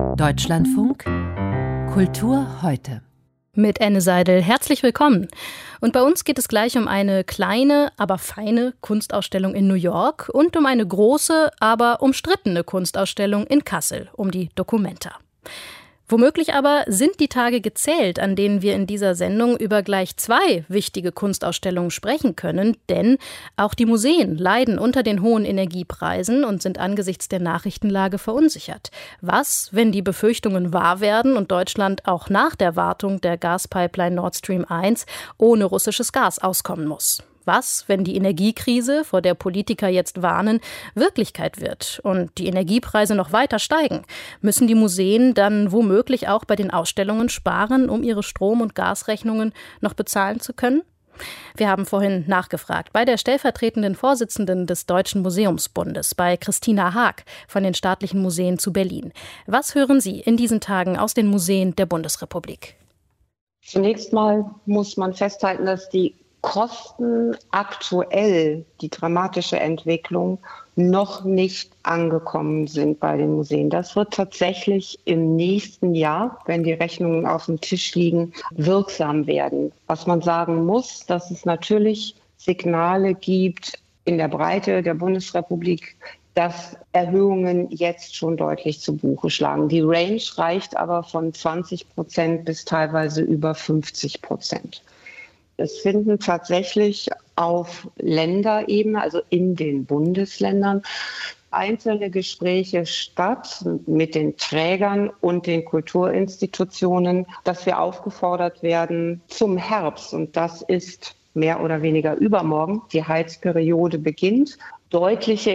Deutschlandfunk Kultur heute. Mit Anne Seidel, herzlich willkommen. Und bei uns geht es gleich um eine kleine, aber feine Kunstausstellung in New York und um eine große, aber umstrittene Kunstausstellung in Kassel, um die Documenta. Womöglich aber sind die Tage gezählt, an denen wir in dieser Sendung über gleich zwei wichtige Kunstausstellungen sprechen können, denn auch die Museen leiden unter den hohen Energiepreisen und sind angesichts der Nachrichtenlage verunsichert. Was, wenn die Befürchtungen wahr werden und Deutschland auch nach der Wartung der Gaspipeline Nord Stream 1 ohne russisches Gas auskommen muss? Was, wenn die Energiekrise, vor der Politiker jetzt warnen, Wirklichkeit wird und die Energiepreise noch weiter steigen? Müssen die Museen dann womöglich auch bei den Ausstellungen sparen, um ihre Strom- und Gasrechnungen noch bezahlen zu können? Wir haben vorhin nachgefragt bei der stellvertretenden Vorsitzenden des Deutschen Museumsbundes, bei Christina Haag von den Staatlichen Museen zu Berlin. Was hören Sie in diesen Tagen aus den Museen der Bundesrepublik? Zunächst mal muss man festhalten, dass die Kosten aktuell, die dramatische Entwicklung, noch nicht angekommen sind bei den Museen. Das wird tatsächlich im nächsten Jahr, wenn die Rechnungen auf dem Tisch liegen, wirksam werden. Was man sagen muss, dass es natürlich Signale gibt in der Breite der Bundesrepublik, dass Erhöhungen jetzt schon deutlich zu Buche schlagen. Die Range reicht aber von 20% bis teilweise über 50%. Es finden tatsächlich auf Länderebene, also in den Bundesländern, einzelne Gespräche statt mit den Trägern und den Kulturinstitutionen, dass wir aufgefordert werden zum Herbst. Und das ist mehr oder weniger übermorgen. Die Heizperiode beginnt. Deutliche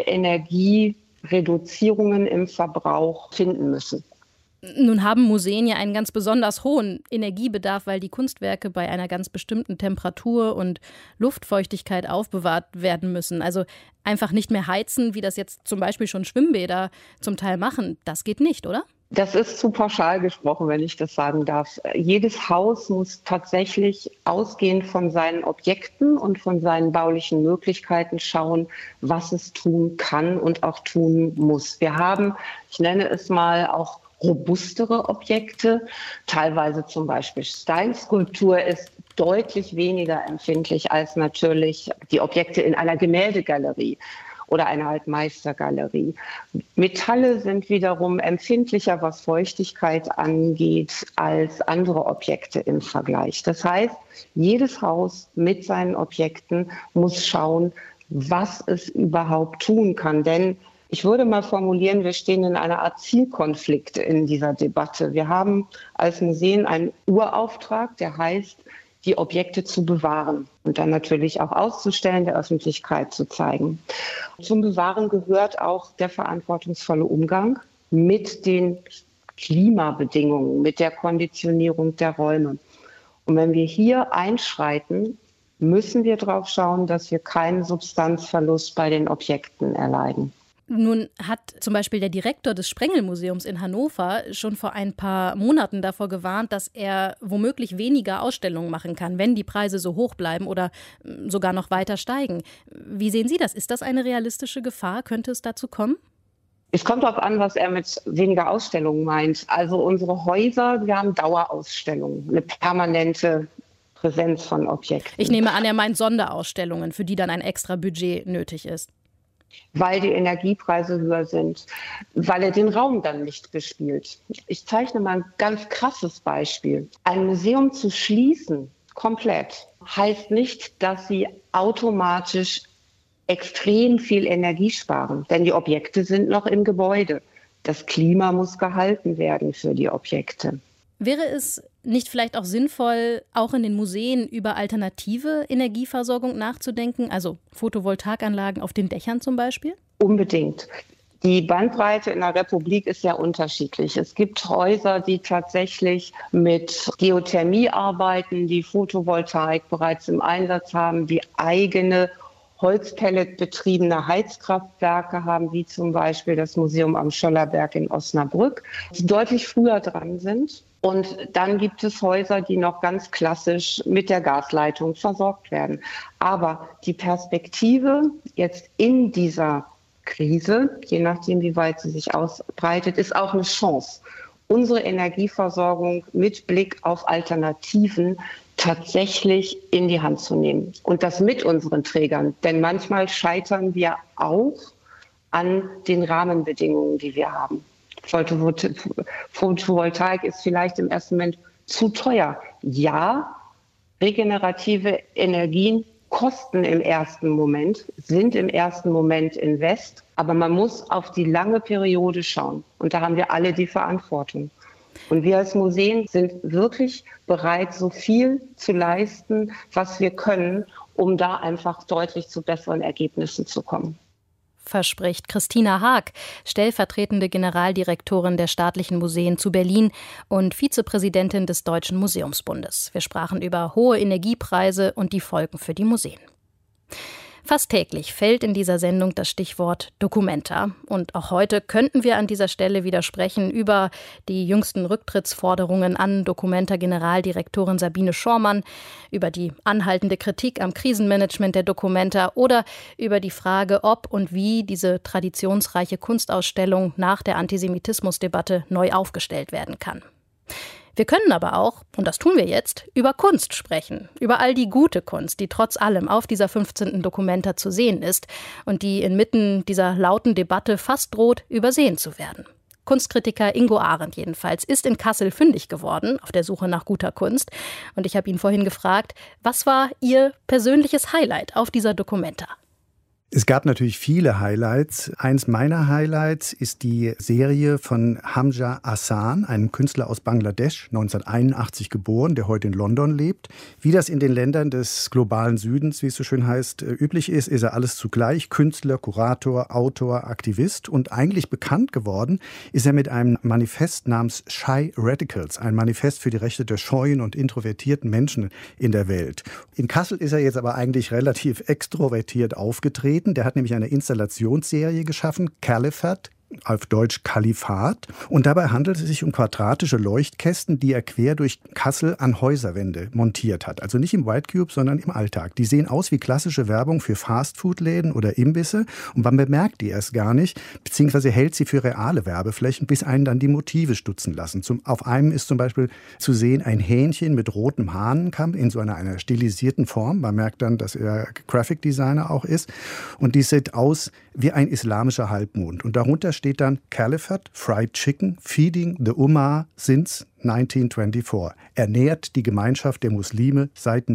Energiereduzierungen im Verbrauch finden müssen. Nun haben Museen ja einen ganz besonders hohen Energiebedarf, weil die Kunstwerke bei einer ganz bestimmten Temperatur und Luftfeuchtigkeit aufbewahrt werden müssen. Also einfach nicht mehr heizen, wie das jetzt zum Beispiel schon Schwimmbäder zum Teil machen. Das geht nicht, oder? Das ist zu pauschal gesprochen, wenn ich das sagen darf. Jedes Haus muss tatsächlich ausgehend von seinen Objekten und von seinen baulichen Möglichkeiten schauen, was es tun kann und auch tun muss. Wir haben, ich nenne es mal, auch robustere Objekte, teilweise zum Beispiel Steinskulptur ist deutlich weniger empfindlich als natürlich die Objekte in einer Gemäldegalerie oder einer Altmeistergalerie. Metalle sind wiederum empfindlicher, was Feuchtigkeit angeht, als andere Objekte im Vergleich. Das heißt, jedes Haus mit seinen Objekten muss schauen, was es überhaupt tun kann, denn ich würde mal formulieren, wir stehen in einer Art Zielkonflikt in dieser Debatte. Wir haben als Museen einen Urauftrag, der heißt, die Objekte zu bewahren und dann natürlich auch auszustellen, der Öffentlichkeit zu zeigen. Zum Bewahren gehört auch der verantwortungsvolle Umgang mit den Klimabedingungen, mit der Konditionierung der Räume. Und wenn wir hier einschreiten, müssen wir darauf schauen, dass wir keinen Substanzverlust bei den Objekten erleiden. Nun hat zum Beispiel der Direktor des Sprengel-Museums in Hannover schon vor ein paar Monaten davor gewarnt, dass er womöglich weniger Ausstellungen machen kann, wenn die Preise so hoch bleiben oder sogar noch weiter steigen. Wie sehen Sie das? Ist das eine realistische Gefahr? Könnte es dazu kommen? Es kommt darauf an, was er mit weniger Ausstellungen meint. Also unsere Häuser, wir haben Dauerausstellungen, eine permanente Präsenz von Objekten. Ich nehme an, er meint Sonderausstellungen, für die dann ein extra Budget nötig ist. Weil die Energiepreise höher sind, weil er den Raum dann nicht bespielt. Ich zeichne mal ein ganz krasses Beispiel. Ein Museum zu schließen, komplett, heißt nicht, dass Sie automatisch extrem viel Energie sparen, denn die Objekte sind noch im Gebäude. Das Klima muss gehalten werden für die Objekte. Wäre es nicht vielleicht auch sinnvoll, auch in den Museen über alternative Energieversorgung nachzudenken, also Photovoltaikanlagen auf den Dächern zum Beispiel? Unbedingt. Die Bandbreite in der Republik ist sehr unterschiedlich. Es gibt Häuser, die tatsächlich mit Geothermie arbeiten, die Photovoltaik bereits im Einsatz haben, die eigene Holzpellet-betriebene Heizkraftwerke haben, wie zum Beispiel das Museum am Schöllerberg in Osnabrück, die deutlich früher dran sind. Und dann gibt es Häuser, die noch ganz klassisch mit der Gasleitung versorgt werden. Aber die Perspektive jetzt in dieser Krise, je nachdem, wie weit sie sich ausbreitet, ist auch eine Chance. unsere Energieversorgung mit Blick auf Alternativen tatsächlich in die Hand zu nehmen. Und das mit unseren Trägern. Denn manchmal scheitern wir auch an den Rahmenbedingungen, die wir haben. Photovoltaik ist vielleicht im ersten Moment zu teuer. Ja, regenerative Energien kosten im ersten Moment, sind im ersten Moment Invest, aber man muss auf die lange Periode schauen. Und da haben wir alle die Verantwortung. Und wir als Museen sind wirklich bereit, so viel zu leisten, was wir können, um da einfach deutlich zu besseren Ergebnissen zu kommen. Verspricht Christina Haag, stellvertretende Generaldirektorin der Staatlichen Museen zu Berlin und Vizepräsidentin des Deutschen Museumsbundes. Wir sprachen über hohe Energiepreise und die Folgen für die Museen. Fast täglich fällt in dieser Sendung das Stichwort Documenta. Und auch heute könnten wir an dieser Stelle wieder sprechen über die jüngsten Rücktrittsforderungen an Documenta-Generaldirektorin Sabine Schormann, über die anhaltende Kritik am Krisenmanagement der Documenta oder über die Frage, ob und wie diese traditionsreiche Kunstausstellung nach der Antisemitismusdebatte neu aufgestellt werden kann. Wir können aber auch, und das tun wir jetzt, über Kunst sprechen. Über all die gute Kunst, die trotz allem auf dieser 15. Documenta zu sehen ist und die inmitten dieser lauten Debatte fast droht, übersehen zu werden. Kunstkritiker Ingo Arendt jedenfalls ist in Kassel fündig geworden, auf der Suche nach guter Kunst. Und ich habe ihn vorhin gefragt, was war Ihr persönliches Highlight auf dieser Documenta? Es gab natürlich viele Highlights. Eins meiner Highlights ist die Serie von Hamza Ahsan, einem Künstler aus Bangladesch, 1981 geboren, der heute in London lebt. Wie das in den Ländern des globalen Südens, wie es so schön heißt, üblich ist, ist er alles zugleich. Künstler, Kurator, Autor, Aktivist. Und eigentlich bekannt geworden ist er mit einem Manifest namens Shy Radicals, ein Manifest für die Rechte der scheuen und introvertierten Menschen in der Welt. In Kassel ist er jetzt aber eigentlich relativ extrovertiert aufgetreten. Der hat nämlich eine Installationsserie geschaffen, Califat, auf Deutsch Kalifat. Und dabei handelt es sich um quadratische Leuchtkästen, die er quer durch Kassel an Häuserwände montiert hat. Also nicht im White Cube, sondern im Alltag. Die sehen aus wie klassische Werbung für Fastfood-Läden oder Imbisse. Und man bemerkt die erst gar nicht, beziehungsweise hält sie für reale Werbeflächen, bis einen dann die Motive stutzen lassen. Auf einem ist zum Beispiel zu sehen ein Hähnchen mit rotem Hahnenkamm in so einer stilisierten Form. Man merkt dann, dass er Graphic Designer auch ist. Und die sieht aus wie ein islamischer Halbmond. Und darunter steht dann Califat, Fried Chicken, Feeding the Ummah since 1924. Ernährt die Gemeinschaft der Muslime seit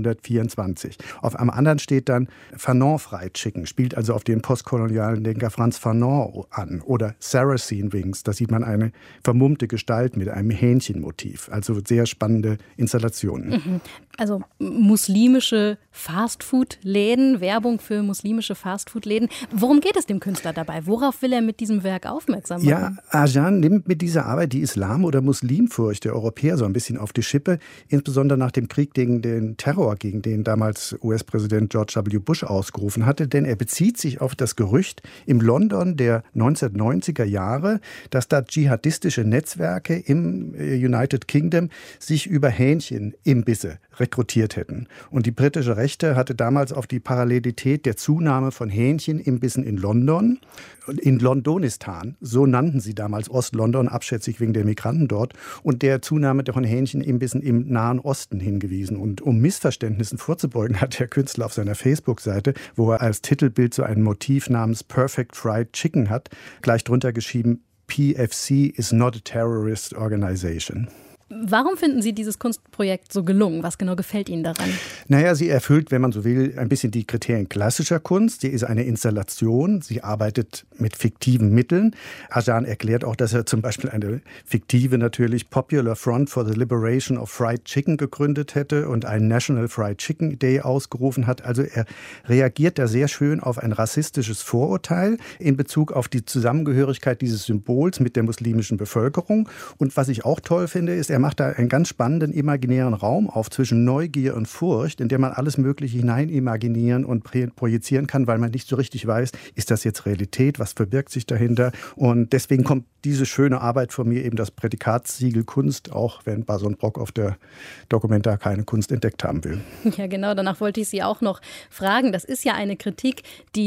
1924. Auf einem anderen steht dann Fanon Fried Chicken, spielt also auf den postkolonialen Denker Franz Fanon an. Oder Saracen Wings, da sieht man eine vermummte Gestalt mit einem Hähnchenmotiv. Also sehr spannende Installationen. Also muslimische Fastfood-Läden, Werbung für muslimische Fastfood-Läden. Worum geht es dem Künstler dabei? Worauf will er mit diesem Werk aufmerksam machen? Ja, Ahsan nimmt mit dieser Arbeit die Islam- oder Muslimfurcht der Europäer so ein bisschen auf die Schippe, insbesondere nach dem Krieg gegen den Terror, gegen den damals US-Präsident George W. Bush ausgerufen hatte. Denn er bezieht sich auf das Gerücht im London der 1990er Jahre, dass da dschihadistische Netzwerke im United Kingdom sich über Hähnchenimbisse rekrutiert hätten. Und die britische Rechte hatte damals auf die Parallelität der Zunahme von Hähnchenimbissen in London, in Londonistan, so nannten sie damals Ost-London, abschätzig wegen der Migranten dort, und der Zunahme von Hähnchenimbissen im Nahen Osten hingewiesen. Und um Missverständnissen vorzubeugen, hat der Künstler auf seiner Facebook-Seite, wo er als Titelbild so ein Motiv namens Perfect Fried Chicken hat, gleich drunter geschrieben, PFC is not a terrorist organization. Warum finden Sie dieses Kunstprojekt so gelungen? Was genau gefällt Ihnen daran? Naja, sie erfüllt, wenn man so will, ein bisschen die Kriterien klassischer Kunst. Sie ist eine Installation, sie arbeitet mit fiktiven Mitteln. Ahsan erklärt auch, dass er zum Beispiel eine fiktive, natürlich Popular Front for the Liberation of Fried Chicken gegründet hätte und einen National Fried Chicken Day ausgerufen hat. Also er reagiert da sehr schön auf ein rassistisches Vorurteil in Bezug auf die Zusammengehörigkeit dieses Symbols mit der muslimischen Bevölkerung. Und was ich auch toll finde, ist, er macht da einen ganz spannenden imaginären Raum auf zwischen Neugier und Furcht, in der man alles Mögliche hineinimaginieren und projizieren kann, weil man nicht so richtig weiß, ist das jetzt Realität, was verbirgt sich dahinter? Und deswegen kommt diese schöne Arbeit von mir, eben das Prädikatssiegel Kunst, auch wenn Bason Brock auf der Documenta keine Kunst entdeckt haben will. Ja, genau, danach wollte ich Sie auch noch fragen. Das ist ja eine Kritik, die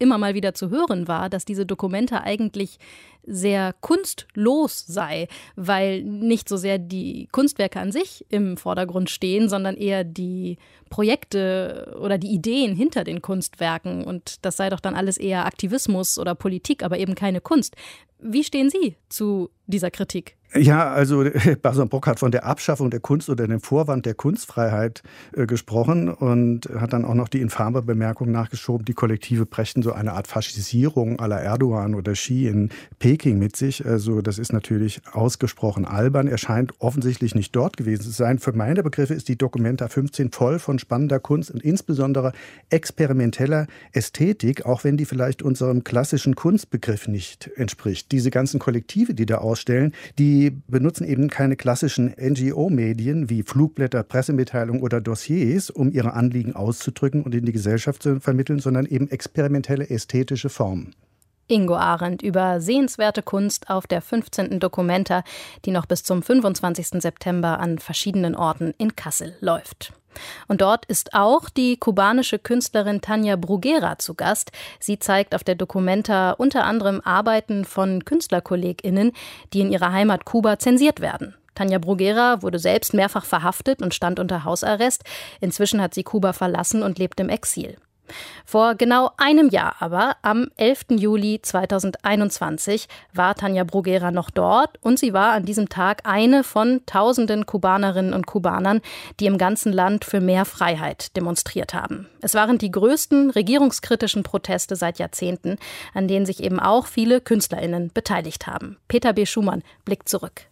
immer mal wieder zu hören war, dass diese Documenta eigentlich sehr kunstlos sei, weil nicht so sehr die Kunstwerke an sich im Vordergrund stehen, sondern eher die Projekte oder die Ideen hinter den Kunstwerken. Und das sei doch dann alles eher Aktivismus oder Politik, aber eben keine Kunst. Wie stehen Sie zu dieser Kritik? Ja, also Bason-Brock hat von der Abschaffung der Kunst oder dem Vorwand der Kunstfreiheit gesprochen und hat dann auch noch die infame Bemerkung nachgeschoben, die Kollektive brächten so eine Art Faschisierung à la Erdogan oder Xi in Peking mit sich. Also das ist natürlich ausgesprochen albern. Er scheint offensichtlich nicht dort gewesen zu sein. Für meine Begriffe ist die Documenta 15 voll von spannender Kunst und insbesondere experimenteller Ästhetik, auch wenn die vielleicht unserem klassischen Kunstbegriff nicht entspricht. Diese ganzen Kollektive, die da ausstellen, die benutzen eben keine klassischen NGO-Medien wie Flugblätter, Pressemitteilungen oder Dossiers, um ihre Anliegen auszudrücken und in die Gesellschaft zu vermitteln, sondern eben experimentelle ästhetische Formen. Ingo Arendt über sehenswerte Kunst auf der 15. Documenta, die noch bis zum 25. September an verschiedenen Orten in Kassel läuft. Und dort ist auch die kubanische Künstlerin Tania Bruguera zu Gast. Sie zeigt auf der Documenta unter anderem Arbeiten von KünstlerkollegInnen, die in ihrer Heimat Kuba zensiert werden. Tania Bruguera wurde selbst mehrfach verhaftet und stand unter Hausarrest. Inzwischen hat sie Kuba verlassen und lebt im Exil. Vor genau einem Jahr aber, am 11. Juli 2021, war Tania Bruguera noch dort und sie war an diesem Tag eine von tausenden Kubanerinnen und Kubanern, die im ganzen Land für mehr Freiheit demonstriert haben. Es waren die größten regierungskritischen Proteste seit Jahrzehnten, an denen sich eben auch viele KünstlerInnen beteiligt haben. Peter B. Schumann blickt zurück.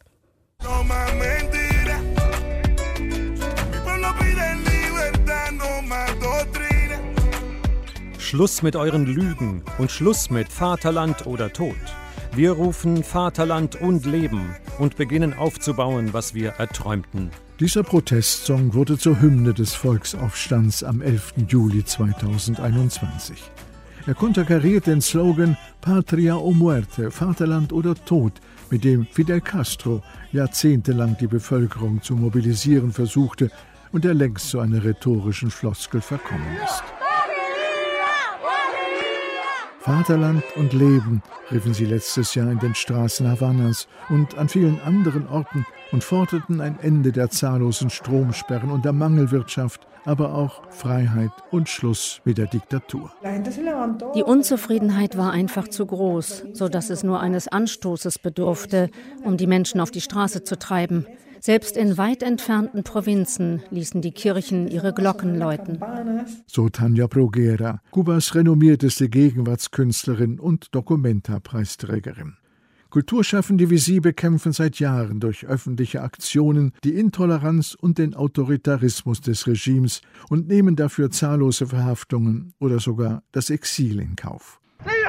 Schluss mit euren Lügen und Schluss mit Vaterland oder Tod. Wir rufen Vaterland und Leben und beginnen aufzubauen, was wir erträumten. Dieser Protestsong wurde zur Hymne des Volksaufstands am 11. Juli 2021. Er konterkariert den Slogan Patria o muerte, Vaterland oder Tod, mit dem Fidel Castro jahrzehntelang die Bevölkerung zu mobilisieren versuchte und der längst zu einer rhetorischen Floskel verkommen ist. Vaterland und Leben, riefen sie letztes Jahr in den Straßen Havannas und an vielen anderen Orten und forderten ein Ende der zahllosen Stromsperren und der Mangelwirtschaft, aber auch Freiheit und Schluss mit der Diktatur. Die Unzufriedenheit war einfach zu groß, sodass es nur eines Anstoßes bedurfte, um die Menschen auf die Straße zu treiben. Selbst in weit entfernten Provinzen ließen die Kirchen ihre Glocken läuten. So Tania Bruguera, Kubas renommierteste Gegenwartskünstlerin und Documenta-Preisträgerin. Kulturschaffende wie sie bekämpfen seit Jahren durch öffentliche Aktionen die Intoleranz und den Autoritarismus des Regimes und nehmen dafür zahllose Verhaftungen oder sogar das Exil in Kauf.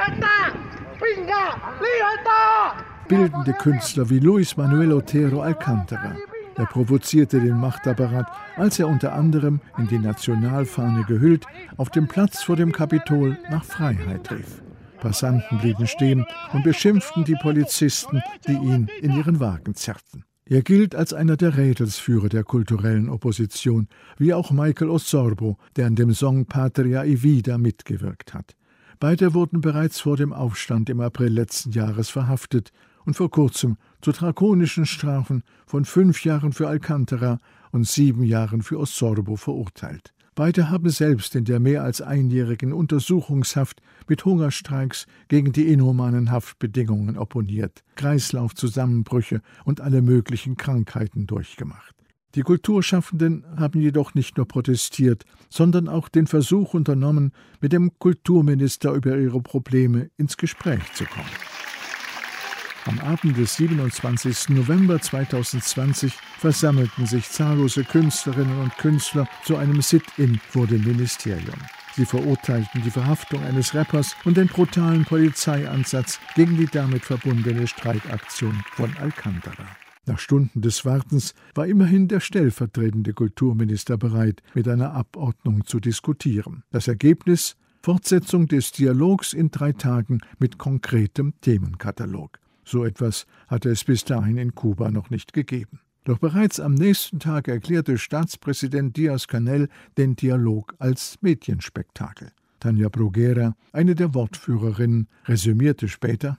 Bildende Künstler wie Luis Manuel Otero Alcántara. Er provozierte den Machtapparat, als er unter anderem in die Nationalfahne gehüllt auf dem Platz vor dem Kapitol nach Freiheit rief. Passanten blieben stehen und beschimpften die Polizisten, die ihn in ihren Wagen zerrten. Er gilt als einer der Rädelsführer der kulturellen Opposition, wie auch Michael Osorbo, der an dem Song Patria y Vida mitgewirkt hat. Beide wurden bereits vor dem Aufstand im April letzten Jahres verhaftet und vor kurzem zu drakonischen Strafen von 5 Jahren für Alcántara und 7 Jahren für Osorbo verurteilt. Beide haben selbst in der mehr als einjährigen Untersuchungshaft mit Hungerstreiks gegen die inhumanen Haftbedingungen opponiert, Kreislaufzusammenbrüche und alle möglichen Krankheiten durchgemacht. Die Kulturschaffenden haben jedoch nicht nur protestiert, sondern auch den Versuch unternommen, mit dem Kulturminister über ihre Probleme ins Gespräch zu kommen. Am Abend des 27. November 2020 versammelten sich zahllose Künstlerinnen und Künstler zu einem Sit-in vor dem Ministerium. Sie verurteilten die Verhaftung eines Rappers und den brutalen Polizeieinsatz gegen die damit verbundene Streikaktion von Alcántara. Nach Stunden des Wartens war immerhin der stellvertretende Kulturminister bereit, mit einer Abordnung zu diskutieren. Das Ergebnis: Fortsetzung des Dialogs in 3 Tagen mit konkretem Themenkatalog. So etwas hatte es bis dahin in Kuba noch nicht gegeben. Doch bereits am nächsten Tag erklärte Staatspräsident Díaz-Canel den Dialog als Medienspektakel. Tanja Bruguera, eine der Wortführerinnen, resümierte später: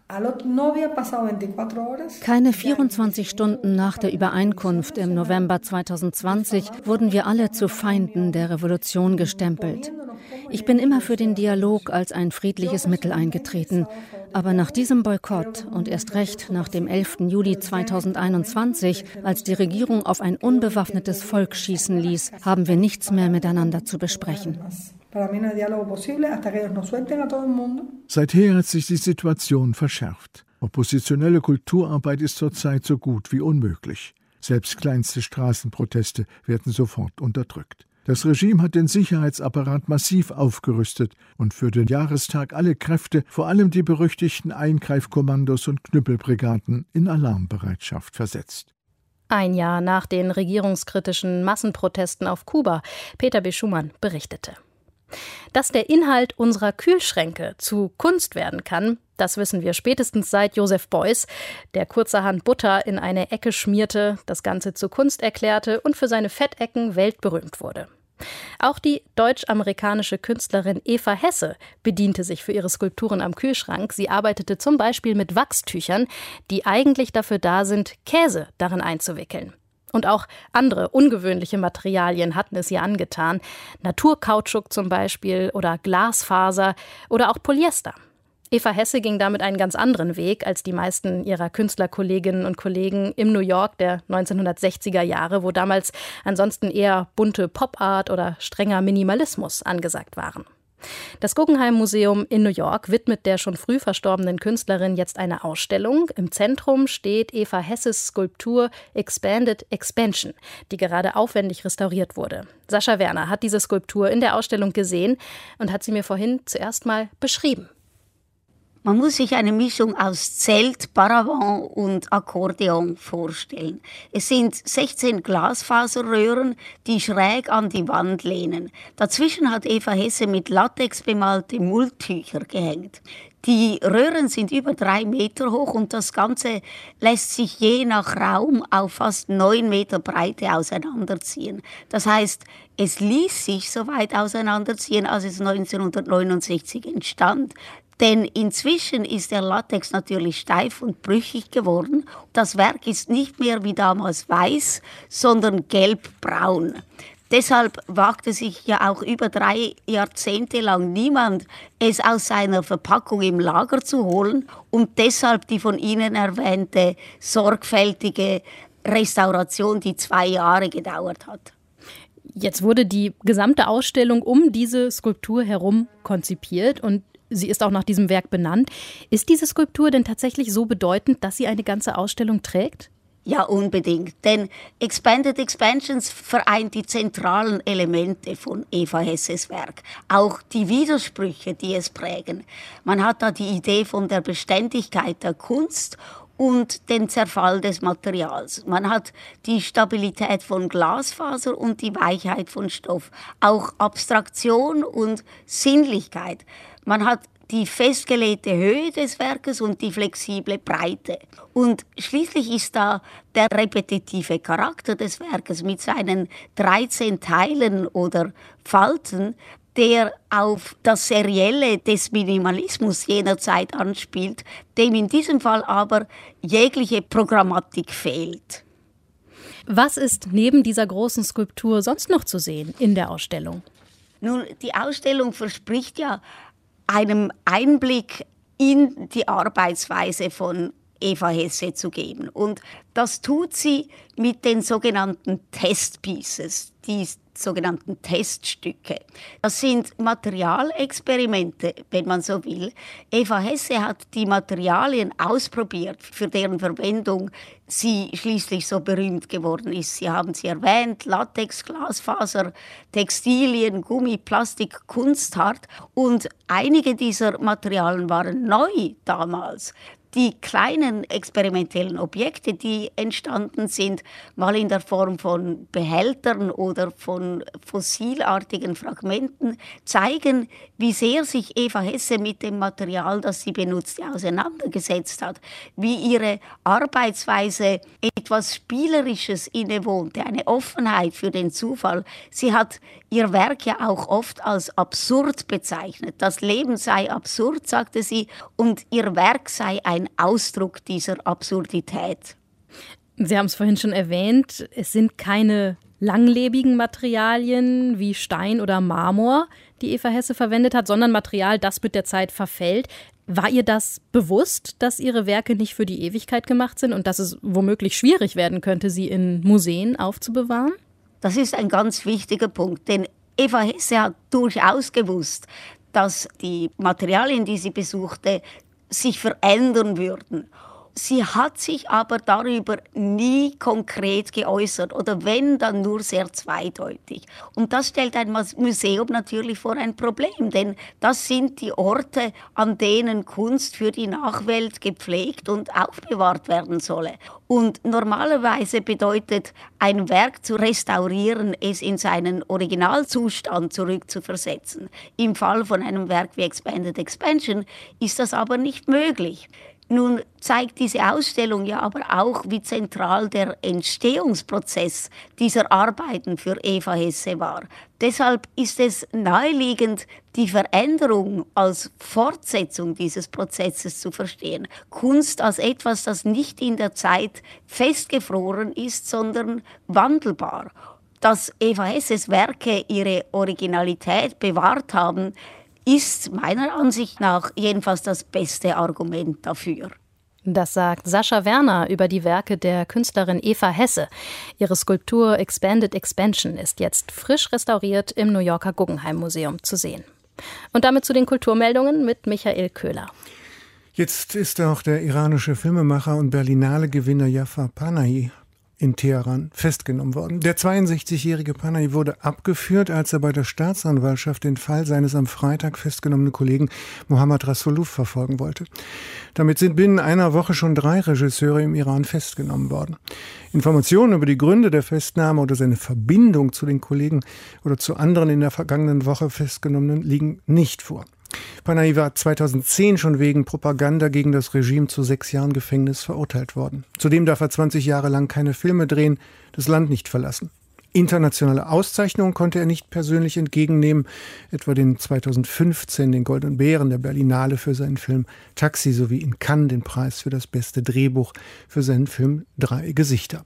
Keine 24 Stunden nach der Übereinkunft im November 2020 wurden wir alle zu Feinden der Revolution gestempelt. Ich bin immer für den Dialog als ein friedliches Mittel eingetreten. Aber nach diesem Boykott und erst recht nach dem 11. Juli 2021, als die Regierung auf ein unbewaffnetes Volk schießen ließ, haben wir nichts mehr miteinander zu besprechen. Seither hat sich die Situation verschärft. Oppositionelle Kulturarbeit ist zurzeit so gut wie unmöglich. Selbst kleinste Straßenproteste werden sofort unterdrückt. Das Regime hat den Sicherheitsapparat massiv aufgerüstet und für den Jahrestag alle Kräfte, vor allem die berüchtigten Eingreifkommandos und Knüppelbrigaden, in Alarmbereitschaft versetzt. Ein Jahr nach den regierungskritischen Massenprotesten auf Kuba, Peter B. Schumann berichtete. Dass der Inhalt unserer Kühlschränke zu Kunst werden kann, das wissen wir spätestens seit Joseph Beuys, der kurzerhand Butter in eine Ecke schmierte, das Ganze zu Kunst erklärte und für seine Fettecken weltberühmt wurde. Auch die deutsch-amerikanische Künstlerin Eva Hesse bediente sich für ihre Skulpturen am Kühlschrank. Sie arbeitete zum Beispiel mit Wachstüchern, die eigentlich dafür da sind, Käse darin einzuwickeln. Und auch andere ungewöhnliche Materialien hatten es ihr angetan. Naturkautschuk zum Beispiel oder Glasfaser oder auch Polyester. Eva Hesse ging damit einen ganz anderen Weg als die meisten ihrer Künstlerkolleginnen und Kollegen im New York der 1960er Jahre, wo damals ansonsten eher bunte Pop-Art oder strenger Minimalismus angesagt waren. Das Guggenheim Museum in New York widmet der schon früh verstorbenen Künstlerin jetzt eine Ausstellung. Im Zentrum steht Eva Hesses Skulptur Expanded Expansion, die gerade aufwendig restauriert wurde. Sascha Werner hat diese Skulptur in der Ausstellung gesehen und hat sie mir vorhin zuerst mal beschrieben. Man muss sich eine Mischung aus Zelt, Paravent und Akkordeon vorstellen. Es sind 16 Glasfaserröhren, die schräg an die Wand lehnen. Dazwischen hat Eva Hesse mit Latex bemalte Mulltücher gehängt. Die Röhren sind über 3 Meter hoch und das Ganze lässt sich je nach Raum auf fast 9 Meter Breite auseinanderziehen. Das heißt, es ließ sich so weit auseinanderziehen, als es 1969 entstand. Denn inzwischen ist der Latex natürlich steif und brüchig geworden. Das Werk ist nicht mehr wie damals weiß, sondern gelbbraun. Deshalb wagte sich ja auch über 3 Jahrzehnte lang niemand, es aus seiner Verpackung im Lager zu holen und deshalb die von Ihnen erwähnte sorgfältige Restauration, die 2 Jahre gedauert hat. Jetzt wurde die gesamte Ausstellung um diese Skulptur herum konzipiert und sie ist auch nach diesem Werk benannt. Ist diese Skulptur denn tatsächlich so bedeutend, dass sie eine ganze Ausstellung trägt? Ja, unbedingt. Denn Expanded Expansions vereint die zentralen Elemente von Eva Hesses Werk. Auch die Widersprüche, die es prägen. Man hat da die Idee von der Beständigkeit der Kunst und den Zerfall des Materials. Man hat die Stabilität von Glasfaser und die Weichheit von Stoff. Auch Abstraktion und Sinnlichkeit. Man hat die festgelegte Höhe des Werkes und die flexible Breite. Und schließlich ist da der repetitive Charakter des Werkes mit seinen 13 Teilen oder Falten, der auf das Serielle des Minimalismus jener Zeit anspielt, dem in diesem Fall aber jegliche Programmatik fehlt. Was ist neben dieser großen Skulptur sonst noch zu sehen in der Ausstellung? Nun, die Ausstellung verspricht ja einem Einblick in die Arbeitsweise von Eva Hesse zu geben. Und das tut sie mit den sogenannten Testpieces, die sogenannten Teststücke. Das sind Materialexperimente, wenn man so will. Eva Hesse hat die Materialien ausprobiert, für deren Verwendung sie schließlich so berühmt geworden ist. Sie haben sie erwähnt: Latex, Glasfaser, Textilien, Gummi, Plastik, Kunstharz. Und einige dieser Materialien waren neu damals. Die kleinen experimentellen Objekte, die entstanden sind, mal in der Form von Behältern oder von fossilartigen Fragmenten, zeigen, wie sehr sich Eva Hesse mit dem Material, das sie benutzte, auseinandergesetzt hat, wie ihre Arbeitsweise etwas Spielerisches innewohnte, eine Offenheit für den Zufall. Sie hat ihr Werk ja auch oft als absurd bezeichnet. Das Leben sei absurd, sagte sie, und ihr Werk sei ein Ausdruck dieser Absurdität. Sie haben es vorhin schon erwähnt, es sind keine langlebigen Materialien wie Stein oder Marmor, die Eva Hesse verwendet hat, sondern Material, das mit der Zeit verfällt. War ihr das bewusst, dass ihre Werke nicht für die Ewigkeit gemacht sind und dass es womöglich schwierig werden könnte, sie in Museen aufzubewahren? Das ist ein ganz wichtiger Punkt, denn Eva Hesse hat durchaus gewusst, dass die Materialien, die sie besuchte, sich verändern würden. Sie hat sich aber darüber nie konkret geäußert oder wenn, dann nur sehr zweideutig. Und das stellt ein Museum natürlich vor ein Problem, denn das sind die Orte, an denen Kunst für die Nachwelt gepflegt und aufbewahrt werden solle. Und normalerweise bedeutet ein Werk zu restaurieren, es in seinen Originalzustand zurückzuversetzen. Im Fall von einem Werk wie Expanded Expansion ist das aber nicht möglich. Nun zeigt diese Ausstellung ja aber auch, wie zentral der Entstehungsprozess dieser Arbeiten für Eva Hesse war. Deshalb ist es naheliegend, die Veränderung als Fortsetzung dieses Prozesses zu verstehen. Kunst als etwas, das nicht in der Zeit festgefroren ist, sondern wandelbar. Dass Eva Hesses Werke ihre Originalität bewahrt haben, ist meiner Ansicht nach jedenfalls das beste Argument dafür. Das sagt Sascha Werner über die Werke der Künstlerin Eva Hesse. Ihre Skulptur Expanded Expansion ist jetzt frisch restauriert im New Yorker Guggenheim Museum zu sehen. Und damit zu den Kulturmeldungen mit Michael Köhler. Jetzt ist auch der iranische Filmemacher und Berlinale-Gewinner Jafar Panahi in Teheran festgenommen worden. Der 62-jährige Panahi wurde abgeführt, als er bei der Staatsanwaltschaft den Fall seines am Freitag festgenommenen Kollegen Mohammad Rasuluf verfolgen wollte. Damit sind binnen einer Woche schon 3 Regisseure im Iran festgenommen worden. Informationen über die Gründe der Festnahme oder seine Verbindung zu den Kollegen oder zu anderen in der vergangenen Woche Festgenommenen liegen nicht vor. Panahi war 2010 schon wegen Propaganda gegen das Regime zu 6 Jahren Gefängnis verurteilt worden. Zudem darf er 20 Jahre lang keine Filme drehen, das Land nicht verlassen. Internationale Auszeichnungen konnte er nicht persönlich entgegennehmen, etwa den 2015 den Goldenen Bären der Berlinale für seinen Film Taxi sowie in Cannes den Preis für das beste Drehbuch für seinen Film 3 Gesichter.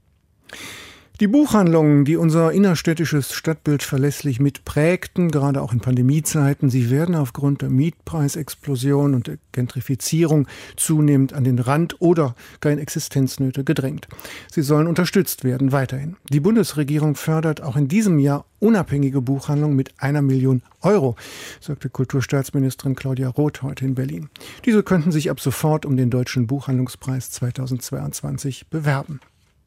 Die Buchhandlungen, die unser innerstädtisches Stadtbild verlässlich mitprägten, gerade auch in Pandemiezeiten, sie werden aufgrund der Mietpreisexplosion und der Gentrifizierung zunehmend an den Rand oder gar in Existenznöte gedrängt. Sie sollen unterstützt werden weiterhin. Die Bundesregierung fördert auch in diesem Jahr unabhängige Buchhandlungen mit 1 Million Euro, sagte Kulturstaatsministerin Claudia Roth heute in Berlin. Diese könnten sich ab sofort um den Deutschen Buchhandlungspreis 2022 bewerben.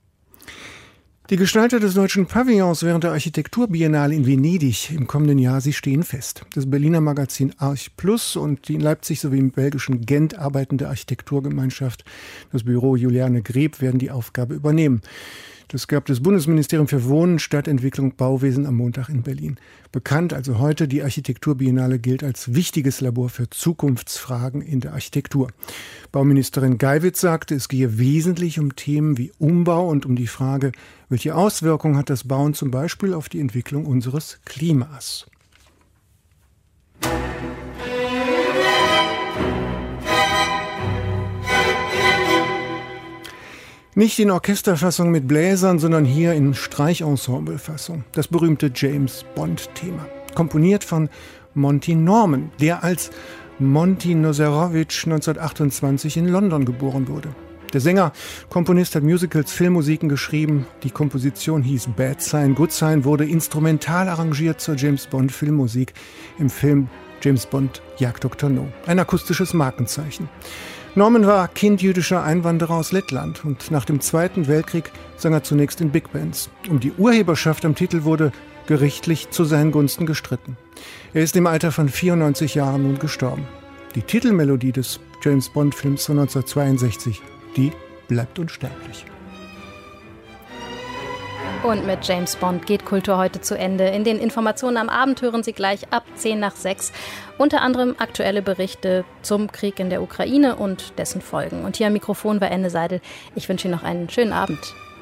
Die Gestalter des Deutschen Pavillons während der Architekturbiennale in Venedig im kommenden Jahr, sie stehen fest. Das Berliner Magazin Arch Plus und die in Leipzig sowie im belgischen Gent arbeitende Architekturgemeinschaft, das Büro Juliane Greb, werden die Aufgabe übernehmen. Das gab das Bundesministerium für Wohnen, Stadtentwicklung, Bauwesen am Montag in Berlin. Bekannt also heute, die Architekturbiennale gilt als wichtiges Labor für Zukunftsfragen in der Architektur. Bauministerin Geiwitz sagte, es gehe wesentlich um Themen wie Umbau und um die Frage, welche Auswirkungen hat das Bauen zum Beispiel auf die Entwicklung unseres Klimas. Nicht in Orchesterfassung mit Bläsern, sondern hier in Streichensemble-Fassung. Das berühmte James-Bond-Thema. Komponiert von Monty Norman, der als Monty Nozerovic 1928 in London geboren wurde. Der Sänger, Komponist hat Musicals, Filmmusiken geschrieben. Die Komposition hieß Bad Sign, Good Sign, wurde instrumental arrangiert zur James-Bond-Filmmusik im Film James Bond Jagd Dr. No. Ein akustisches Markenzeichen. Norman war Kind jüdischer Einwanderer aus Lettland und nach dem Zweiten Weltkrieg sang er zunächst in Big Bands. Um die Urheberschaft am Titel wurde gerichtlich zu seinen Gunsten gestritten. Er ist im Alter von 94 Jahren nun gestorben. Die Titelmelodie des James-Bond-Films von 1962. Die bleibt unsterblich. Und mit James Bond geht Kultur heute zu Ende. In den Informationen am Abend hören Sie gleich ab 5:10. Unter anderem aktuelle Berichte zum Krieg in der Ukraine und dessen Folgen. Und hier am Mikrofon war Enne Seidel. Ich wünsche Ihnen noch einen schönen Abend.